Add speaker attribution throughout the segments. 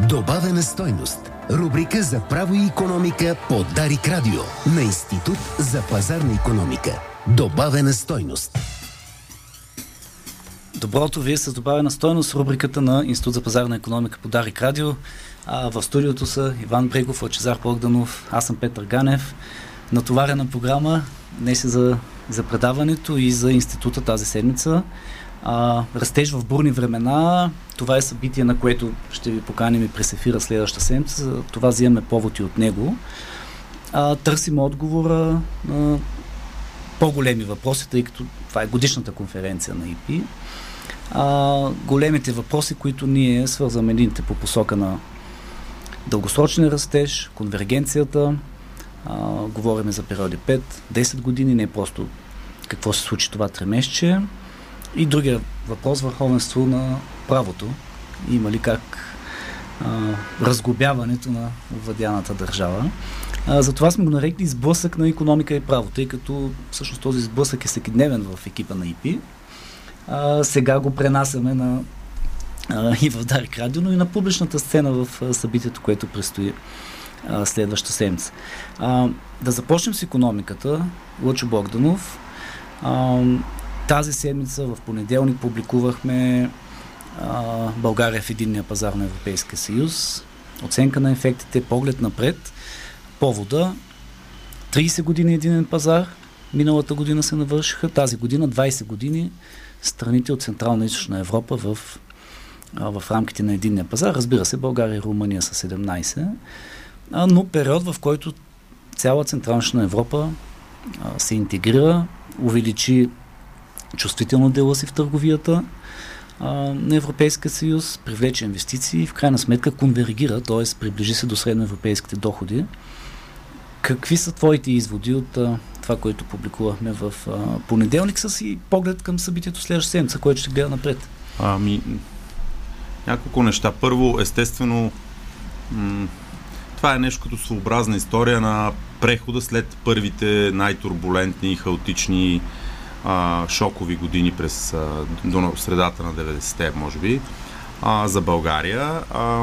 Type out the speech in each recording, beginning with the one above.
Speaker 1: Добавена стойност. Рубрика за право и икономика по Дарик Радио на Институт за пазарна икономика. Добавена стойност.
Speaker 2: Доброто, вие с добавена стойност, рубриката на Институт за пазарна икономика по Дарик Радио. В студиото са Иван Брегов, Лъчезар Богданов, аз съм Петър Ганев. Натоварена програма днес е за предаването и за института тази седмица. Растеж в бурни времена. Това е събитие, на което ще ви поканим и през ефира следващата седмица. За това взимаме повод и от него. Търсим отговора на по-големи въпроси, тъй като това е годишната конференция на ИПИ. Големите въпроси, които ние свързваме едините по посока на дългосрочен растеж, конвергенцията, говорим за периоди 5-10 години, не просто какво се случи това тримесечие. И другия въпрос, върховенство на правото. Има ли как разглобяването на овладяната държава. Затова сме го нарекли сблъсък на икономика и право, тъй като всъщност този сблъсък е всекидневен в екипа на ИПИ. Сега го пренасяме и в Дарик Радио, но и на публичната сцена в събитието, което предстои следващата седмица. Да започнем с икономиката. Лъчо Богданов. Тази седмица в понеделник публикувахме България в единния пазар на Европейския съюз. Оценка на ефектите, поглед напред. Повода 30 години единен пазар. Миналата година се навършиха. Тази година 20 години страните от Централна и Източна Европа в рамките на единния пазар. Разбира се, България и Румъния са 17. Но период, в който цяла Централна и Източна Европа се интегрира, увеличи чувствително дела си в търговията на Европейския съюз, привлече инвестиции и в крайна сметка конвергира, т.е. приближи се до средноевропейските доходи. Какви са твоите изводи от това, което публикувахме в понеделник с и поглед към събитието следващата седмица, което ще гледа напред?
Speaker 3: Няколко неща. Първо, естествено, това е нещо като своеобразна история на прехода след първите най-турбулентни и хаотични шокови години през до средата на 90-те, може би, за България.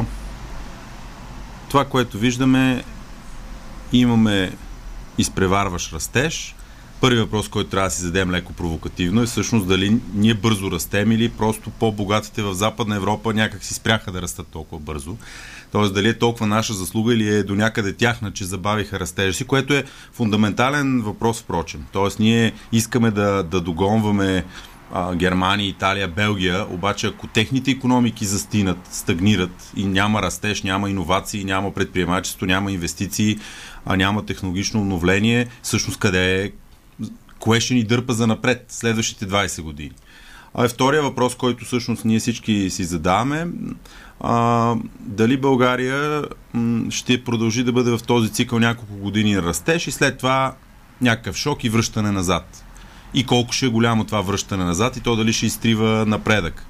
Speaker 3: Това, което виждаме, имаме изпреварващ растеж. Първият въпрос, който трябва да си зададем леко провокативно, е всъщност дали ние бързо растем или просто по-богатите в Западна Европа някак си спряха да растат толкова бързо. Тоест дали е толкова наша заслуга или е до някъде тяхна, че забавиха растежа си, което е фундаментален въпрос, впрочем. Тоест ние искаме да догонваме Германия, Италия, Белгия, обаче ако техните икономики застинат, стагнират и няма растеж, няма иновации, няма предприемачество, няма инвестиции, няма технологично обновление, всъщност кое ще ни дърпа за напред следващите 20 години? Втория въпрос, който всъщност ние всички си задаваме, дали България ще продължи да бъде в този цикъл няколко години на растеж и след това някакъв шок и връщане назад. И колко ще е голямо това връщане назад и то дали ще изтрива напредък.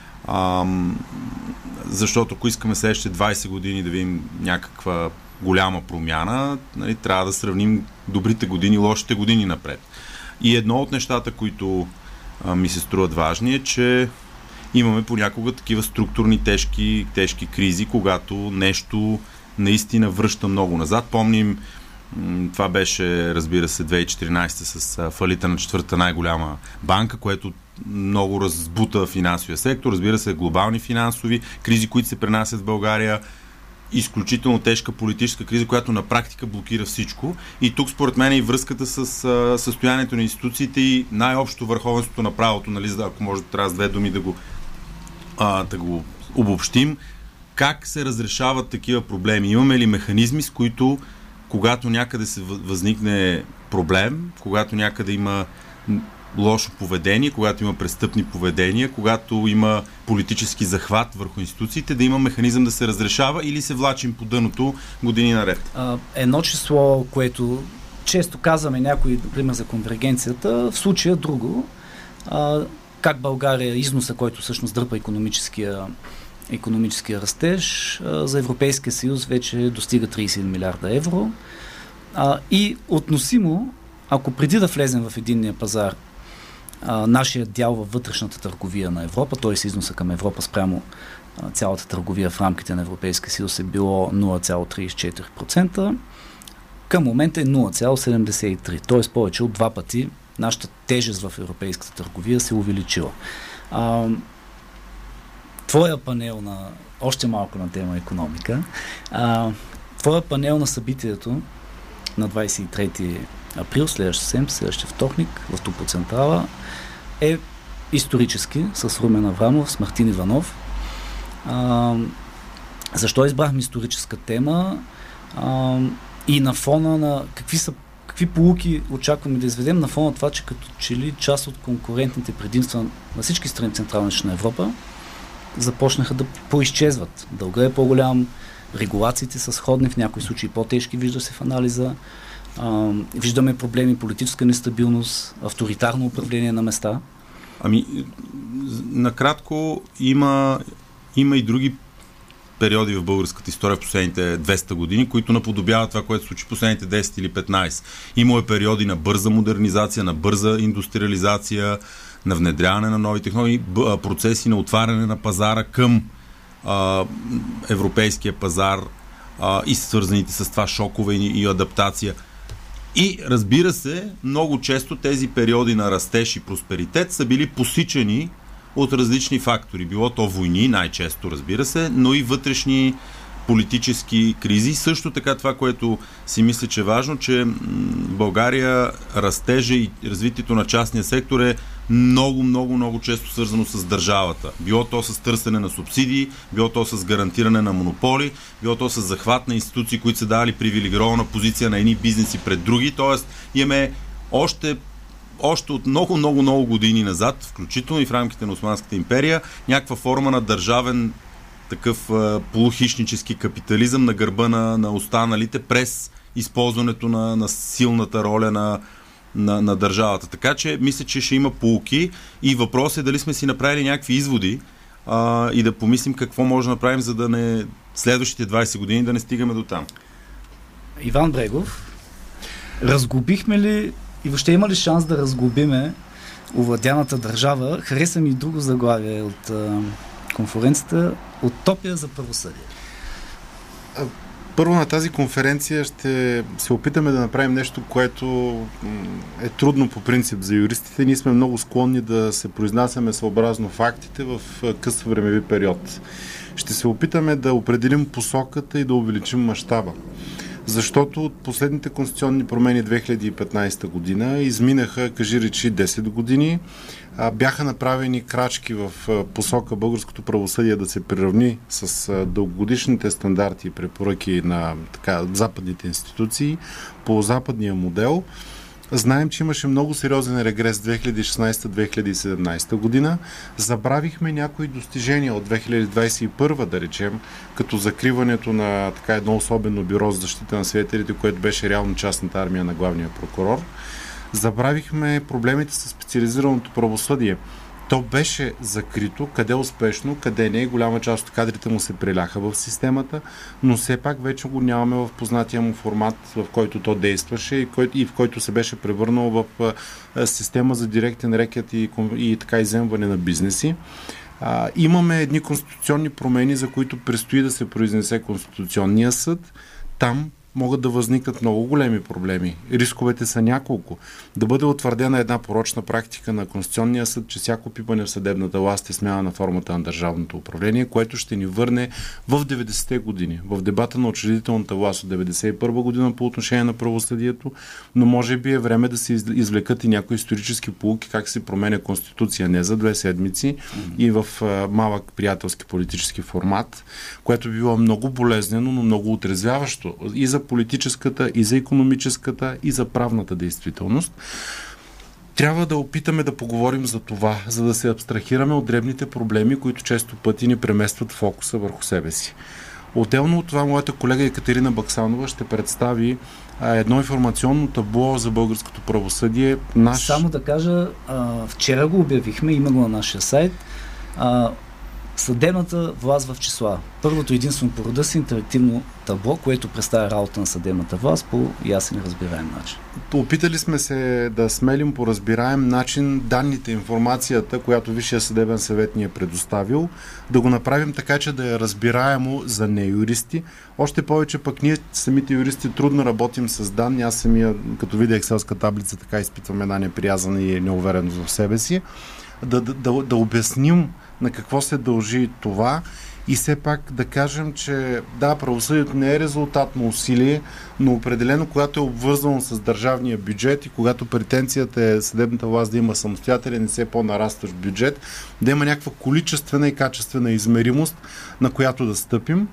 Speaker 3: Защото ако искаме следващите 20 години да видим някаква голяма промяна, нали, трябва да сравним добрите години, лошите години напред. И едно от нещата, които ми се струват важни е, че имаме понякога такива структурни тежки кризи, когато нещо наистина връща много назад. Помним, това беше, разбира се, 2014 с фалита на четвърта най-голяма банка, което много разбута финансовия сектор. Разбира се, глобални финансови кризи, които се пренасят в България. Изключително тежка политическа криза, която на практика блокира всичко. И тук, според мен, и връзката с състоянието на институциите и най-общо върховенството на правото, нали, ако може да трябва с две думи да го обобщим. Как се разрешават такива проблеми? Имаме ли механизми, с които, когато някъде се възникне проблем, когато някъде има лошо поведение, когато има престъпни поведения, когато има политически захват върху институциите, да има механизъм да се разрешава или се влачим по дъното години наред?
Speaker 2: Едно число, което често казваме някой, например, за конвергенцията, в случая друго. Как България, износа, който всъщност дърпа икономическия растеж, за Европейския съюз вече достига 30 милиарда евро. И относимо, ако преди да влезем в единния пазар, нашия дял във вътрешната търговия на Европа, т.е. износа към Европа спрямо цялата търговия в рамките на Европейския съюз е било 0,34%. Към момента е 0,73%, т.е. повече от 2 пъти нашата тежест в европейската търговия се увеличила. Твоя панел още малко на тема икономика, твоя панел на събитието на 23 април, следващия вторник в Топоцентрала е исторически с Румен Аврамов, с Мартин Иванов. Защо избрахме историческа тема и на фона на какви поуки очакваме да изведем на фона на това, че като че ли част от конкурентните предимства на всички страни в Централна и Източна Европа започнаха да поизчезват. Дълга е по-голям, регулациите са сходни, в някои случаи по-тежки, вижда се в анализа. Виждаме проблеми, политическа нестабилност, авторитарно управление на места.
Speaker 3: Накратко има и други периоди в българската история в последните 200 години, които наподобяват това, което се случи последните 10 или 15. Има периоди на бърза модернизация, на бърза индустриализация, на внедряване на нови технологии, процеси на отваряне на пазара към европейския пазар и свързаните с това шокове и адаптация. И разбира се, много често тези периоди на растеж и просперитет са били посичани от различни фактори. Било то войни, най-често разбира се, но и вътрешни политически кризи. Също така това, което си мисля, че е важно, че в България растежа и развитието на частния сектор е много често свързано с държавата. Било то с търсене на субсидии, било то с гарантиране на монополи, било то с захват на институции, които са дали привилегирована позиция на едни бизнеси пред други. Тоест имаме още от много години назад, включително и в рамките на Османската империя, някаква форма на държавен такъв полухищнически капитализъм на гърба на останалите през използването на силната роля на държавата. Така че мисля, че ще има поуки и въпрос е дали сме си направили някакви изводи и да помислим какво може да направим, за да не следващите 20 години да не стигаме до там.
Speaker 2: Иван Брегов, разглобихме ли и въобще има ли шанс да разглобиме овладяната държава? Хареса ми и друго заглавие от конференцията "Утопия за правосъдие".
Speaker 4: Първо на тази конференция ще се опитаме да направим нещо, което е трудно по принцип за юристите. Ние сме много склонни да се произнасяме съобразно фактите в къс времеви период. Ще се опитаме да определим посоката и да увеличим мащаба. Защото от последните конституционни промени 2015 година изминаха, кажи речи, 10 години. Бяха направени крачки в посока българското правосъдие да се приравни с дългогодишните стандарти и препоръки на западните институции по западния модел. Знаем, че имаше много сериозен регрес 2016-2017 година. Забравихме някои достижения от 2021, да речем, като закриването на едно особено бюро за защита на свидетелите, което беше реално частната армия на главния прокурор. Забравихме проблемите с специализираното правосъдие. То беше закрито, къде успешно, къде не. Голяма част от кадрите му се преляха в системата, но все пак вече го нямаме в познатия му формат, в който то действаше и в който се беше превърнал в система за директен рекет и изземване на бизнеси. Имаме едни конституционни промени, за които предстои да се произнесе Конституционния съд. Там могат да възникнат много големи проблеми. Рисковете са няколко. Да бъде утвърдена една порочна практика на Конституционния съд, че всяко пипане в съдебната власт е смяна на формата на държавното управление, което ще ни върне в 90-те години, в дебата на учредителната власт от 91 година по отношение на правосъдието, но може би е време да се извлекат и някои исторически поуки, как се променя Конституция не за 2 седмици и в малък приятелски политически формат, което би било много болезнено, но много отрезвяващо и за политическата, и за икономическата, и за правната действителност. Трябва да опитаме да поговорим за това, за да се абстрахираме от дребните проблеми, които често пъти ни преместват фокуса върху себе си. Отделно от това, моята колега Екатерина Баксанова ще представи едно информационно табло за българското правосъдие.
Speaker 2: Само да кажа, вчера го обявихме, има го на нашия сайт. Съдебната власт в числа. Първото единствено по рода си интерактивно табло, което представя работа на съдебната власт по ясен и разбираем начин.
Speaker 4: Опитали сме се да смелим по разбираем начин данните, информацията, която Висшия съдебен съвет ни е предоставил, да го направим така, че да е разбираемо за неюристи. Още повече пък ние самите юристи трудно работим с данни. Аз самия, като видя екселска таблица, така изпитвам една неприязана и неувереност в себе си. Да обясним на какво се дължи това и все пак да кажем, че да, правосъдието не е резултат на усилие, но определено, когато е обвързано с държавния бюджет и когато претенцията е съдебната власт да има самостоятелен и все по-нарастващ бюджет, да има някаква количествена и качествена измеримост, на която да стъпим.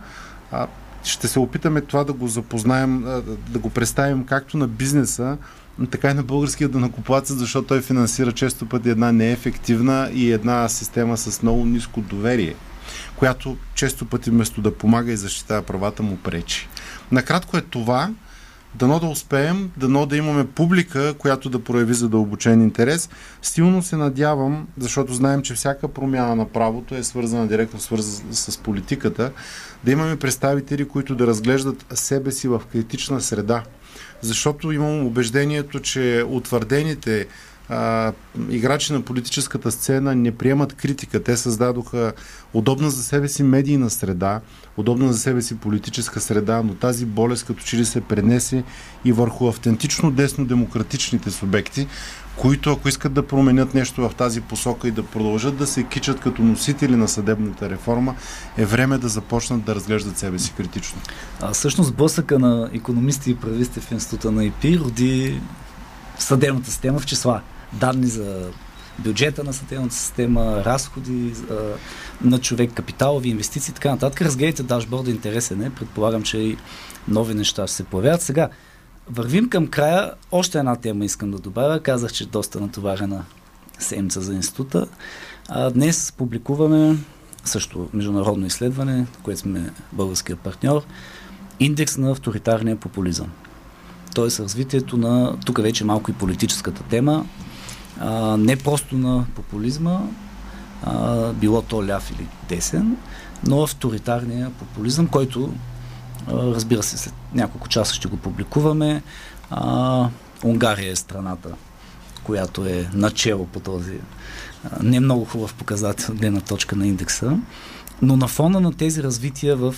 Speaker 4: Ще се опитаме това да го запознаем, да го представим както на бизнеса, така и на българския данъкоплатец, защото той финансира често пъти една неефективна и една система с много ниско доверие, която често пъти вместо да помага и защитава правата му пречи. Накратко е това. Дано да успеем, дано да имаме публика, която да прояви задълбочен интерес. Силно се надявам, защото знаем, че всяка промяна на правото е свързана директно с политиката, да имаме представители, които да разглеждат себе си в критична среда. Защото имам убеждението, че утвърдените играчи на политическата сцена не приемат критика. Те създадоха удобна за себе си медийна среда, удобна за себе си политическа среда, но тази болест като че ли се пренесе и върху автентично десно-демократичните субекти, които ако искат да променят нещо в тази посока и да продължат да се кичат като носители на съдебната реформа, е време да започнат да разглеждат себе си критично.
Speaker 2: Всъщност блъсъка на икономисти и прависти в Института на ИПИ роди съдебната система в числа. Данни за бюджета на съдебната система, разходи на човек, капиталови инвестиции и така нататък. Разгледайте дашборда, интересен е. Предполагам, че и нови неща ще се появяват. Сега вървим към края. Още една тема искам да добавя. Казах, че доста натоварена седмица за института. Днес публикуваме също международно изследване, което сме българския партньор, индекс на авторитарния популизъм. Тоест развитието на, тук вече малко и политическата тема, не просто на популизма, било то ляв или десен, но авторитарния популизъм, който, разбира се, след няколко часа ще го публикуваме. Унгария е страната, която е начело по този не много хубав показател, гледна точка на индекса, но на фона на тези развития в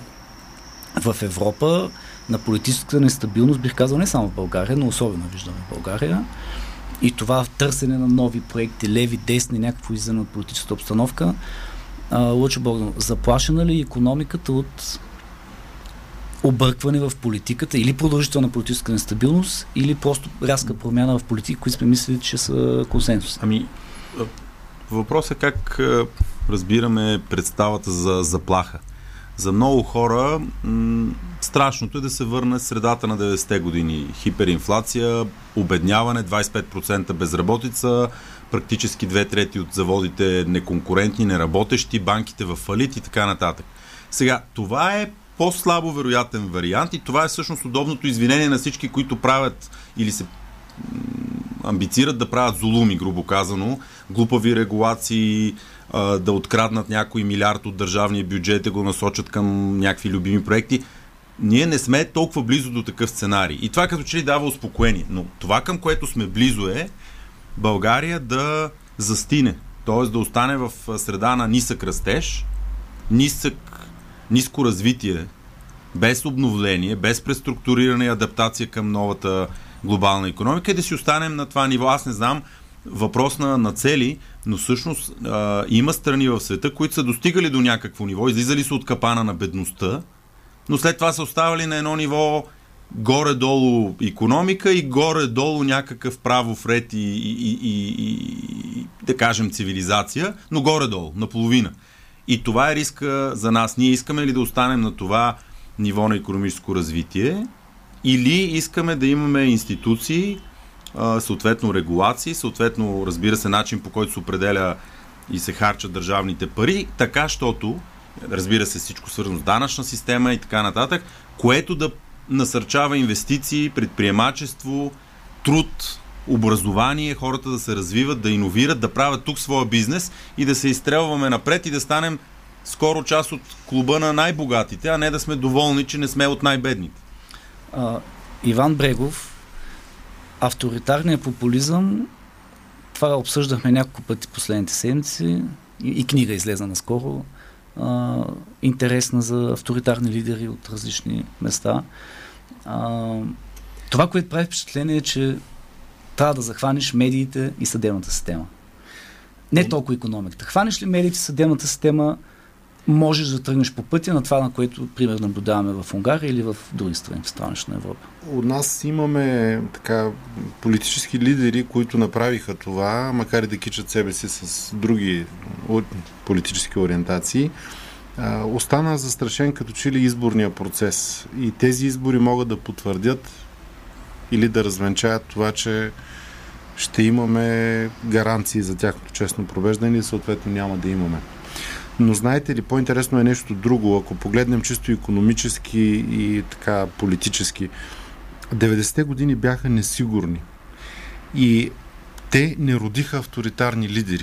Speaker 2: Европа, на политическата нестабилност, бих казал не само в България, но особено виждаме в България, и това в търсене на нови проекти, леви, десни, някакво излизане от политическата обстановка. Лъчо Богданов, заплашена ли икономиката от объркване в политиката или продължителна политическа нестабилност, или просто рязка промяна в политика, които сме мислили, че са консенсус?
Speaker 3: Въпросът е как разбираме представата за заплаха. За много хора страшното е да се върне средата на 90-те години. Хиперинфлация, обедняване, 25% безработица, практически 2/3 от заводите неконкурентни, неработещи, банките в фалит и така нататък. Сега, това е по-слабо вероятен вариант и това е всъщност удобното извинение на всички, които правят или се амбицират да правят зулуми, грубо казано, глупави регулации, да откраднат някой милиард от държавния бюджет и го насочат към някакви любими проекти. Ние не сме толкова близо до такъв сценарий. И това като че ли дава успокоение. Но това, към което сме близо, е България да застине. Т.е. да остане в среда на нисък растеж, ниско развитие, без обновление, без преструктуриране и адаптация към новата глобална икономика и да си останем на това ниво. Аз не знам, въпрос на цели, но всъщност има страни в света, които са достигали до някакво ниво, излизали са от капана на бедността, но след това са оставали на едно ниво горе-долу икономика и горе-долу някакъв правов ред и да кажем цивилизация, но горе-долу, наполовина. И това е риска за нас. Ние искаме ли да останем на това ниво на икономическо развитие или искаме да имаме институции, съответно регулации, съответно, разбира се, начин по който се определя и се харчат държавните пари, така, щото, разбира се, всичко свързано с данъчна система и така нататък, което да насърчава инвестиции, предприемачество, труд, образование, хората да се развиват, да иновират, да правят тук своя бизнес и да се изстрелваме напред и да станем скоро част от клуба на най-богатите, а не да сме доволни, че не сме от най-бедните.
Speaker 2: Иван Брегов, авторитарният популизъм, това обсъждахме няколко пъти последните седмици и книга излезна наскоро, интересна за авторитарни лидери от различни места. Това, което прави впечатление е, че трябва да захванеш медиите и съдебната система. Не толкова икономиката. Хванеш ли медиите и съдебната система, можеш да тръгнеш по пътя на това, на което, пример, наблюдаваме в Унгария или в други страни в Странична Европа.
Speaker 4: От нас имаме така политически лидери, които направиха това, макар и да кичат себе си с други политически ориентации. Остана застрашен като че ли изборния процес. И тези избори могат да потвърдят или да развенчаят това, че ще имаме гаранции за тяхното честно провеждане и съответно няма да имаме. Но знаете ли, по-интересно е нещо друго. Ако погледнем чисто икономически и така политически, 90-те години бяха несигурни. И те не родиха авторитарни лидери.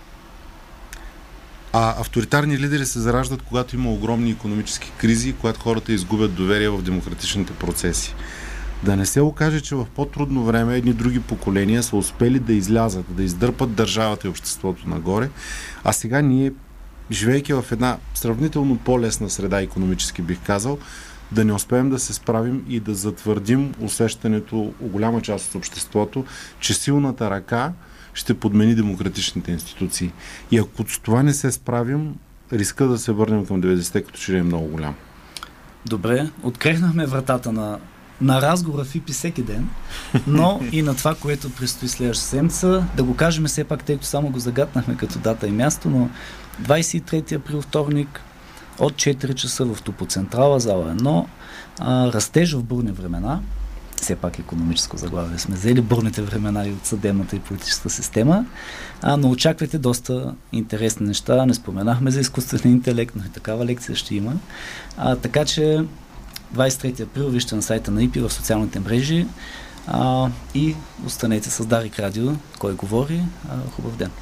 Speaker 4: А авторитарни лидери се зараждат, когато има огромни икономически кризи, когато хората изгубят доверие в демократичните процеси. Да не се окаже, че в по-трудно време едни други поколения са успели да излязат, да издърпат държавата и обществото нагоре, а сега ние, живейки в една сравнително по-лесна среда, икономически бих казал, да не успеем да се справим и да затвърдим усещането у голяма част от обществото, че силната ръка ще подмени демократичните институции. И ако с това не се справим, риска да се върнем към 90-те като че ли е много голям.
Speaker 2: Добре, открехнахме вратата на разговора в ИПИ всеки ден, но и на това, което предстои следващата седмица. Да го кажем все пак, тъй като само го загатнахме като дата и място, но 23 април, вторник, от 4 часа в Топоцентрала, зала 1, растеж в бурни времена, все пак икономическо заглавие сме взели, бурните времена и от съдебната и политическа система, но очаквайте доста интересни неща. Не споменахме за изкуствен интелект, но и такава лекция ще има. Така че 23 април вижте на сайта на ИПИ в социалните мрежи и останете с Дарик Радио. Кой говори? Хубав ден!